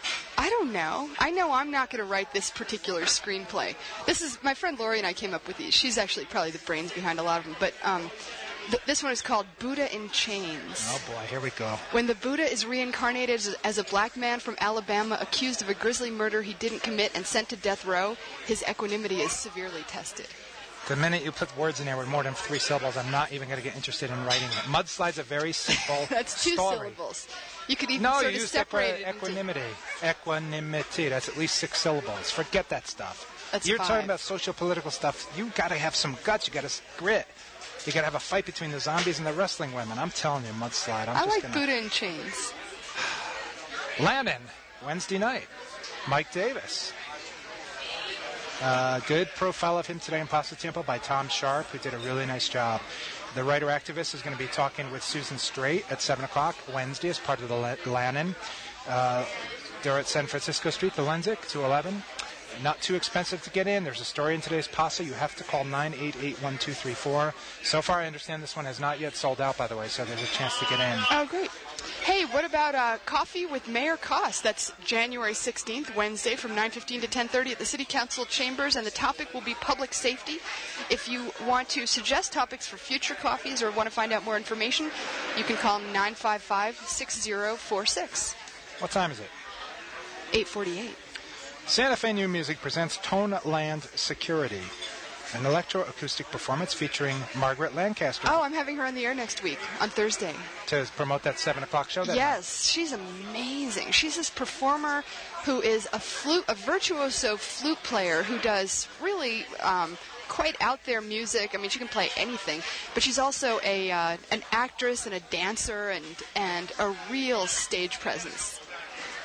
I don't know. I know I'm not going to write this particular screenplay. This is my friend Lori and I came up with these. She's actually probably the brains behind a lot of them. But um, th- this one is called Buddha in Chains. Oh boy, here we go. When the Buddha is reincarnated as, as a black man from Alabama accused of a grisly murder he didn't commit and sent to death row, his equanimity is severely tested. The minute you put words in there with more than three syllables, I'm not even going to get interested in writing it. Mudslide's a very simple That's two story. syllables. You could even No, sort you of used separate equi- it into- equanimity. Equanimity. That's at least six syllables. Forget that stuff. That's You're five. talking about social-political stuff. You got to have some guts. You got to grit. You got to have a fight between the zombies and the wrestling women. I'm telling you, Mudslide. I'm I just like gonna... Buddha in Chains. Lannon, Wednesday night. Mike Davis. Uh, good profile of him today in Paso Tiempo by Tom Sharp, who did a really nice job. The writer-activist is going to be talking with Susan Strait at seven o'clock Wednesday as part of the La- Lannon. Uh, they're at San Francisco Street, the Lenzik, two eleven. Not too expensive to get in. There's a story in today's Paso. You have to call nine eight eight, one two three four. So far, I understand this one has not yet sold out, by the way, so there's a chance to get in. Oh, great. Hey, what about uh, Coffee with Mayor Koss? That's January sixteenth, Wednesday, from nine fifteen to ten thirty at the City Council chambers, and the topic will be public safety. If you want to suggest topics for future coffees or want to find out more information, you can call nine five five, six zero four six. What time is it? eight forty-eight. Santa Fe New Music presents Tone Land Security, an electroacoustic performance featuring Margaret Lancaster Oh, I'm having her on the air next week, on Thursday. to promote that seven o'clock show. That Yes, she's amazing. She's this performer who is a flute, a virtuoso flute player who does really um, quite out there music. I mean, she can play anything, but she's also a uh, an actress and a dancer and and a real stage presence.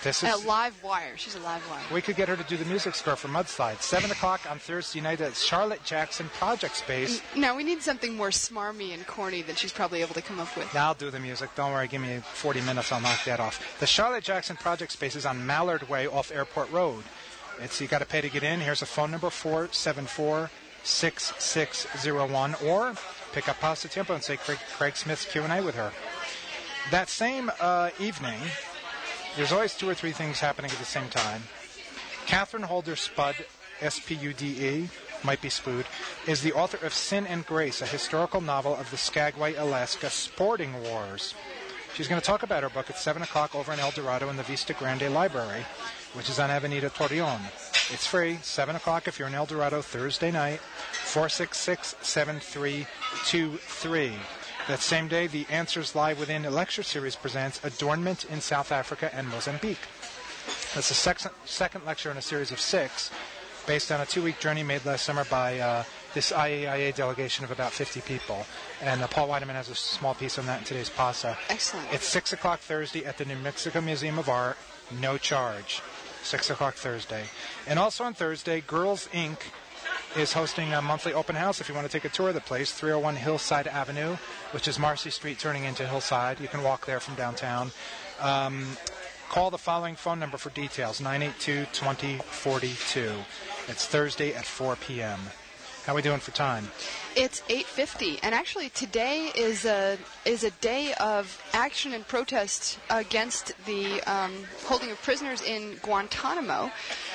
This A is. live wire. She's a live wire. We could get her to do the music score for Mudslide. Seven o'clock on Thursday night at Charlotte Jackson Project Space. No, we need something more smarmy and corny than she's probably able to come up with. Now I'll do the music. Don't worry. Give me forty minutes. I'll knock that off. The Charlotte Jackson Project Space is on Mallard Way off Airport Road. It's you got to pay to get in. Here's a phone number: four seven four, six six zero one, or pick up Pasta Tempo and say Craig, Craig Smith's Q and A with her. That same uh, evening. There's always two or three things happening at the same time. Catherine Holder Spud, S P U D E, might be Spood, is the author of Sin and Grace, a historical novel of the Skagway, Alaska sporting wars. She's going to talk about her book at seven o'clock over in El Dorado in the Vista Grande Library, which is on Avenida Torreon. It's free, seven o'clock if you're in El Dorado Thursday night, four six six, seven three two three. That same day, the Answers Lie Within lecture series presents Adornment in South Africa and Mozambique. That's the sec- second lecture in a series of six, based on a two-week journey made last summer by uh, this I A I A delegation of about fifty people. And uh, Paul Weideman has a small piece on that in today's Pasa. Excellent. It's six o'clock Thursday at the New Mexico Museum of Art, no charge. six o'clock Thursday. And also on Thursday, Girls, Incorporated is hosting a monthly open house. If you want to take a tour of the place, three oh one Hillside Avenue, which is Marcy Street turning into Hillside. You can walk there from downtown. Um, call the following phone number for details, nine eight two, two oh four two. It's Thursday at four p.m. How are we doing for time? It's eight fifty, and actually today is a is a day of action and protest against the um, holding of prisoners in Guantanamo,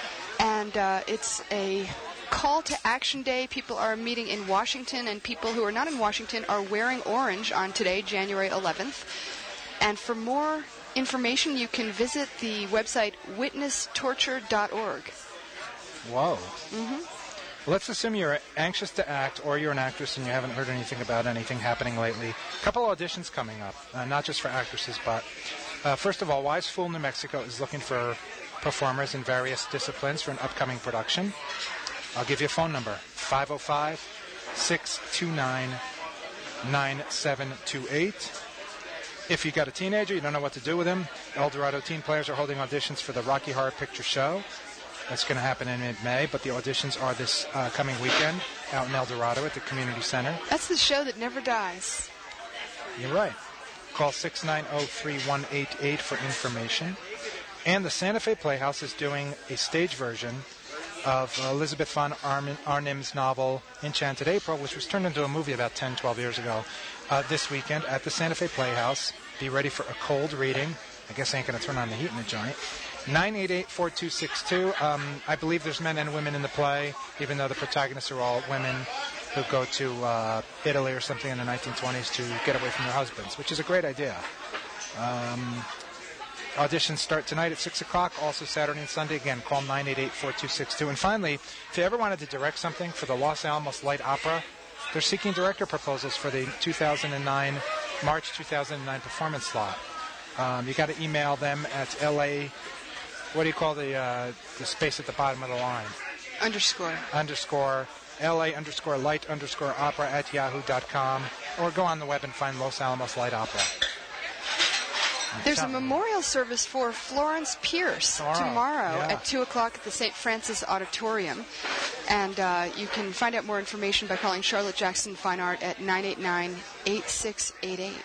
and uh, it's a call to action day. People are meeting in Washington, and people who are not in Washington are wearing orange on today, January eleventh. And for more information, you can visit the website witness torture dot org. Whoa. Mm-hmm. Let's assume you're anxious to act, or you're an actress and you haven't heard anything about anything happening lately. A couple auditions coming up, uh, not just for actresses, but uh, first of all, Wise Fool, New Mexico is looking for performers in various disciplines for an upcoming production. I'll give you a phone number, five oh five, six two nine, nine seven two eight. If you got a teenager, you don't know what to do with him, El Dorado Teen Players are holding auditions for the Rocky Horror Picture Show. That's going to happen in mid-May, but the auditions are this uh, coming weekend out in El Dorado at the Community Center. That's the show that never dies. You're right. Call six nine zero, three one eight eight for information. And the Santa Fe Playhouse is doing a stage version of Elizabeth von Arnim, Arnim's novel Enchanted April, which was turned into a movie about ten, twelve years ago, uh, this weekend at the Santa Fe Playhouse. Be ready for a cold reading. I guess I ain't going to turn on the heat in the joint. nine eight eight, four two six two. Um, I believe there's men and women in the play, even though the protagonists are all women who go to uh, Italy or something in the nineteen twenties to get away from their husbands, which is a great idea. Um, auditions start tonight at six o'clock, also Saturday and Sunday. Again, call nine eight eight, four two six two. And finally, if you ever wanted to direct something for the Los Alamos Light Opera, they're seeking director proposals for the two thousand nine, March two thousand nine performance slot. Um, you got to email them at L A, what do you call the uh, the space at the bottom of the line? Underscore. Underscore, L A underscore light underscore opera at yahoo dot com, or go on the web and find Los Alamos Light Opera. There's a memorial service for Florence Pierce tomorrow, tomorrow yeah. at two o'clock at the Saint Francis Auditorium. And uh, you can find out more information by calling Charlotte Jackson Fine Art at nine eight nine, eight six eight eight.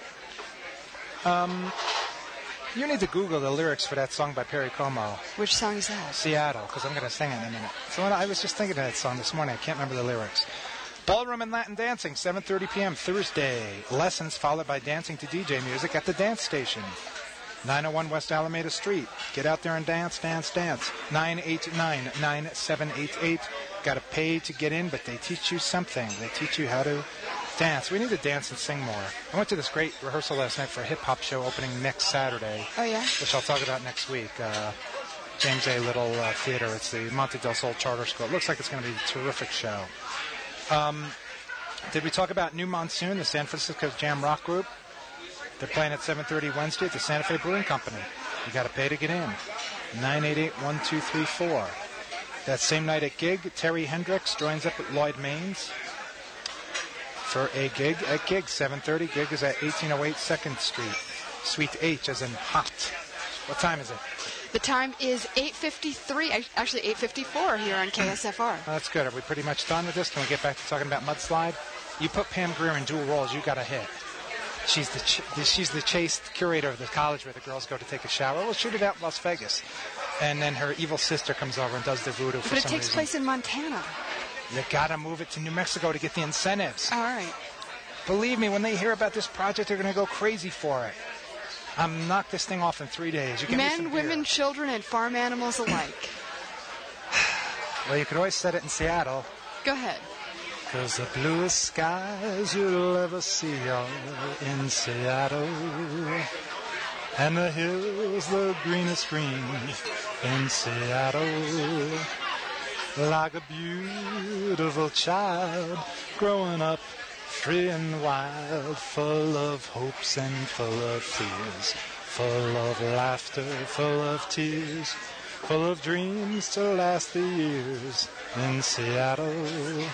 Um, you need to Google the lyrics for that song by Perry Como, Which song is that? Seattle, because I'm going to sing it in a minute. So when I was just thinking of that song this morning. I can't remember the lyrics. Ballroom and Latin Dancing, seven thirty p.m. Thursday. Lessons followed by dancing to D J music at the Dance Station. nine oh one West Alameda Street. Get out there and dance, dance, dance. nine eight nine, nine seven eight eight. Got to pay to get in, but they teach you something. They teach you how to dance. We need to dance and sing more. I went to this great rehearsal last night for a hip-hop show opening next Saturday. Oh, yeah? Which I'll talk about next week. Uh, James A. Little uh, Theater. It's the Monte del Sol Charter School. It looks like it's going to be a terrific show. Um, did we talk about New Monsoon, the San Francisco Jam Rock Group? They're playing at seven thirty Wednesday at the Santa Fe Brewing Company. You got to pay to get in. nine eight eight, one two three four. That same night at Gig, Terry Hendricks joins up with Lloyd Maines for a gig at Gig, seven thirty. Gig is at eighteen oh eight second Street. Suite H as in hot. What time is it? The time is eight fifty-three, actually eight fifty-four here on K S F R. Oh, that's good. Are we pretty much done with this? Can we get back to talking about Mudslide? You put Pam Grier in dual roles, you got a hit. She's the ch- she's the chaste curator of the college where the girls go to take a shower. We'll shoot it out in Las Vegas. And then her evil sister comes over and does the voodoo for some reason. But it takes place in Montana. You gotta move it to New Mexico to get the incentives. All right. Believe me, when they hear about this project, they're gonna go crazy for it. I'm knock this thing off in three days. You give me some Men, beer. women, children, and farm animals alike. Well, you could always set it in Seattle. Go ahead. 'Cause the bluest skies you'll ever see are in Seattle. And the hills the greenest green in Seattle. Like a beautiful child growing up free and wild, full of hopes and full of fears, full of laughter, full of tears, full of dreams to last the years in Seattle.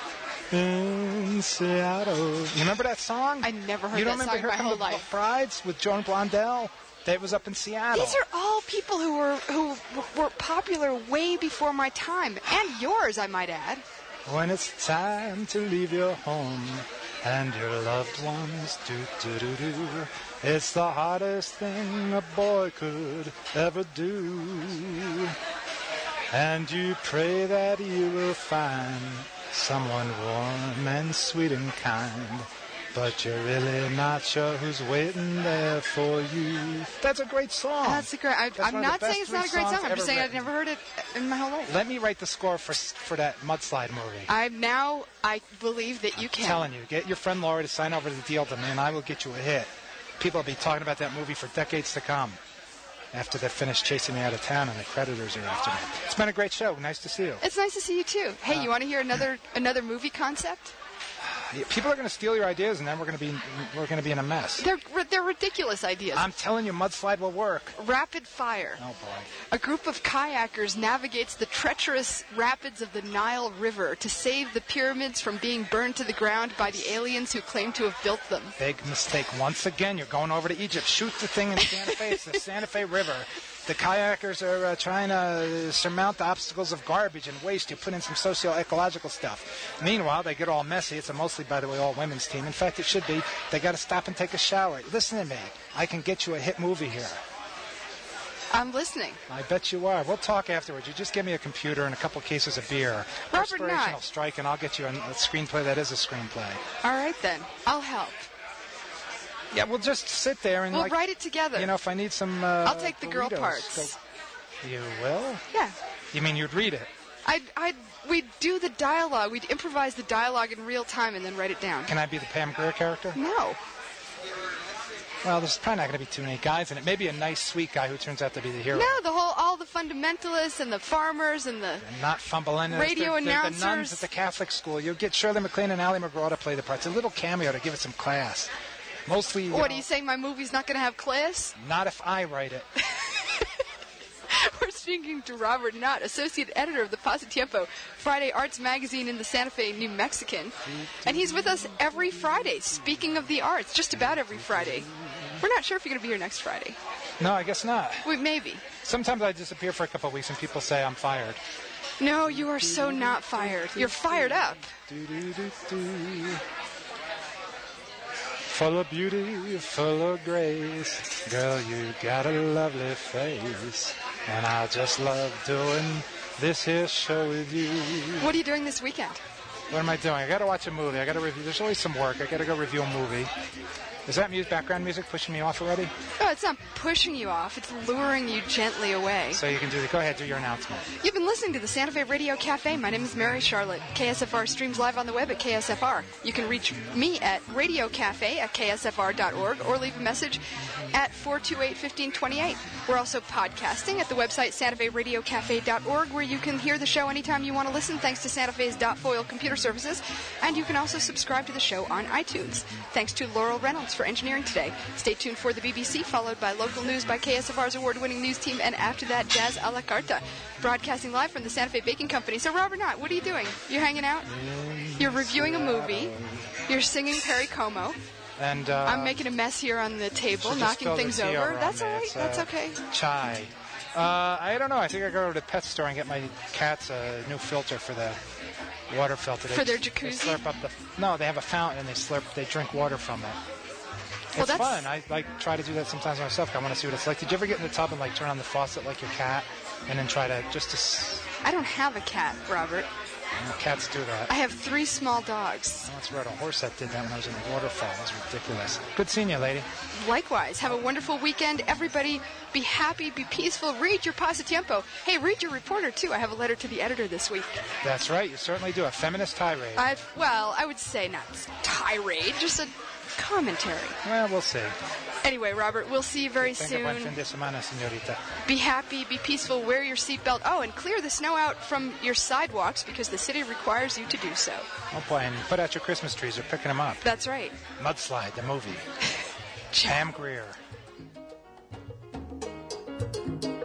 In Seattle. You remember that song? I never heard you that don't remember song Here my Come whole the life. Brides with Joan Blondell? That was up in Seattle. These are all people who were who were popular way before my time, and yours, I might add. When it's time to leave your home and your loved ones, do do do do, it's the hardest thing a boy could ever do. And you pray that you will find someone warm and sweet and kind, but you're really not sure who's waiting there for you. That's a great song. That's a great. I, That's I'm one of not the best saying it's not a three great songs song. I'm just ever saying I've written. never heard it in my whole life. Let me write the score for for that Mudslide movie. I'm now. I believe that you I'm can. telling you, get your friend Laura to sign over the deal to me, and I will get you a hit. People will be talking about that movie for decades to come. After they finish chasing me out of town and the creditors are after me. It's been a great show. Nice to see you. It's nice to see you too. Hey, Uh, you want to hear another another movie concept? People are going to steal your ideas, and then we're going to be we're going to be in a mess. They're they're ridiculous ideas. I'm telling you, Mudslide will work. Rapid fire. Oh boy. A group of kayakers navigates the treacherous rapids of the Nile River to save the pyramids from being burned to the ground by the aliens who claim to have built them. Big mistake. Once again, you're going over to Egypt. Shoot the thing in Santa Fe. It's the Santa Fe River. The kayakers are uh, trying to surmount the obstacles of garbage and waste. You put in some socio-ecological stuff. Meanwhile, they get all messy. It's a mostly, by the way, all-women's team. In fact, it should be. They got to stop and take a shower. Listen to me. I can get you a hit movie here. I'm listening. I bet you are. We'll talk afterwards. You just give me a computer and a couple cases of beer. Robert Inspirational Knott. strike, and I'll get you a, a screenplay that is a screenplay. All right then. I'll help. Yeah, we'll just sit there and We'll like, write it together. you know, if I need some. Uh, I'll take the girl burritos, parts. go- You will? Yeah. You mean you'd read it? I'd, I'd, we'd do the dialogue. We'd improvise the dialogue in real time and then write it down. Can I be the Pam Grier character? No. Well, there's probably not going to be too many guys in it. Maybe a nice, sweet guy who turns out to be the hero. No, the whole, all the fundamentalists and the farmers and the... And not fumbling. Radio the, the, the announcers. nuns at the Catholic school. You'll get Shirley MacLaine and Ally McGraw to play the parts. A little cameo to give it some class. Mostly, you What, know, are you saying my movie's not going to have class? not if I write it. We're speaking to Robert Knott, Associate Editor of the Pasatiempo, Friday Arts Magazine in the Santa Fe New Mexican. And he's with us every Friday, speaking of the arts, just about every Friday. We're not sure if you're going to be here next Friday. No, I guess not. We, maybe. Sometimes I disappear for a couple of weeks and people say I'm fired. No, you are so not fired. You're fired up. Do-do-do-do. Full of beauty, full of grace. Girl, you got a lovely face. And I just love doing this here show with you. What are you doing this weekend? What am I doing? I got to watch a movie. I got to review. There's always some work. I got to go review a movie. Is that music, background music pushing me off already? No, it's not pushing you off. It's luring you gently away. So you can do the. Go ahead, do your announcement. You've been listening to the Santa Fe Radio Cafe. My name is Mary Charlotte. K S F R streams live on the web at K S F R. You can reach me at Radio Cafe at K S F R dot org or leave a message at four two eight, one five two eight. We're also podcasting at the website Santa Fe Radio Cafe dot org, where you can hear the show anytime you want to listen, thanks to Santa Fe's .foil computer services. And you can also subscribe to the show on iTunes. Thanks to Laurel Reynolds for engineering today. Stay tuned for the B B C, followed by local news by K S F R's award-winning news team, and after that, Jazz a la Carta. Broadcasting live from the Santa Fe Baking Company. So, Robert Knott, what are you doing? You hanging out? You're reviewing a movie. You're singing Perry Como. And uh, I'm making a mess here on the table, so just knocking spill the things tea over. on That's me. all right. It's, uh, That's okay. Chai. Uh, I don't know. I think I go to the pet store and get my cats a new filter for the water filter. They, For their they jacuzzi? slurp up the. No, they have a fountain and they slurp. They drink water from it. Well, It's that's- fun. I like try to do that sometimes myself. I want to see what it's like. Did you ever get in the tub and like turn on the faucet like your cat, and then try to just to? s- I don't have a cat, Robert. You know, cats do that. I have three small dogs. I once rode a horse that did that when I was in a waterfall. It was ridiculous. Good seeing you, lady. Likewise, have a wonderful weekend. Everybody be happy, be peaceful, read your Pasatiempo. Hey, read your reporter, too. I have a letter to the editor this week. That's right. You certainly do. A feminist tirade. I've, well, I would say not tirade, just a commentary. Well, we'll see. Anyway, Robert, we'll see you very Tenga buen fin soon. de semana, señorita. Be happy, be peaceful, wear your seatbelt. Oh, and clear the snow out from your sidewalks because the city requires you to do so. Oh, boy, and put out your Christmas trees. They're picking them up. That's right. Mudslide, the movie. Ciao. Pam Grier.